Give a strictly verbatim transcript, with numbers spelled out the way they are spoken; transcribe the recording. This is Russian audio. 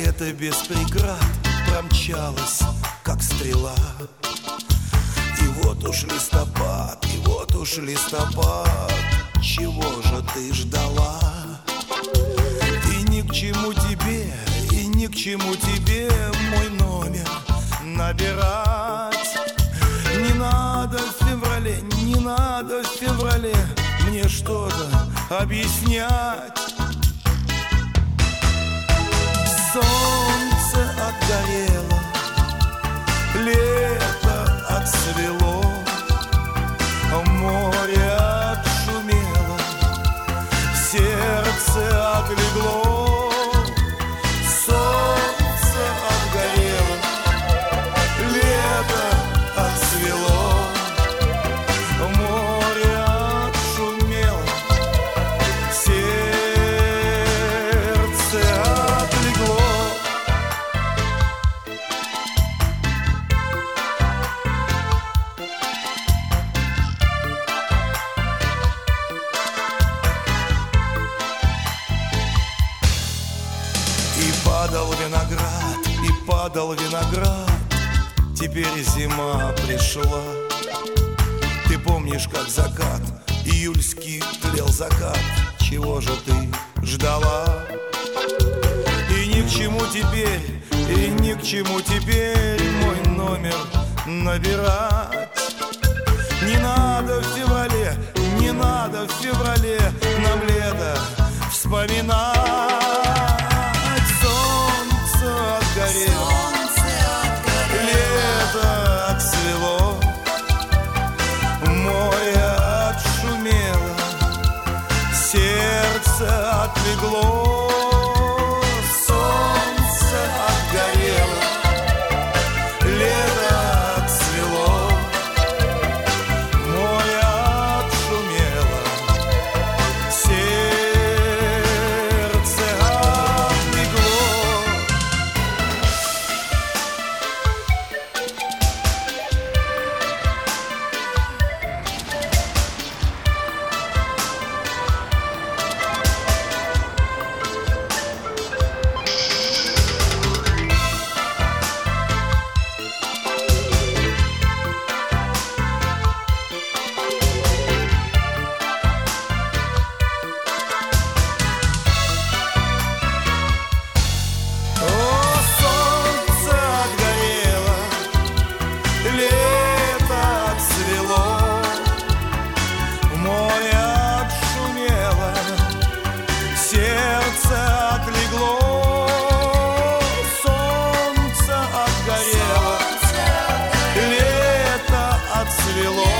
лето без преград промчалось, как стрела. И вот уж листопад, и вот уж листопад, чего же ты ждала? И ни к чему тебе, и ни к чему тебе мой номер набирать. Не надо в феврале, не надо в феврале мне что-то объяснять. Солнце отгорело, лето отцвело, море отшумело, сердце отлегло. Солнце отгорело, лето отцвело, море отшумело, сердце отлегло. И падал виноград, и падал виноград, теперь зима пришла. Ты помнишь, как закат, июльский тлел закат, чего же ты ждала? И ни к чему теперь, и ни к чему теперь мой номер набирать. Не надо в феврале, не надо в феврале нам лето вспоминать. Солнце отгорело, лето отцвело, море отшумело, сердце отлегло. Солнце отгорело, лето отцвело, море отшумело, сердце отлегло. Солнце отгорело, лето отцвело,